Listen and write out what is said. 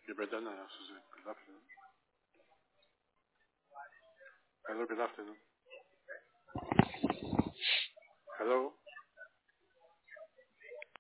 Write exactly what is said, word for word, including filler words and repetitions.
You better than uh, Susan. Good afternoon. Hello, good afternoon. Hello.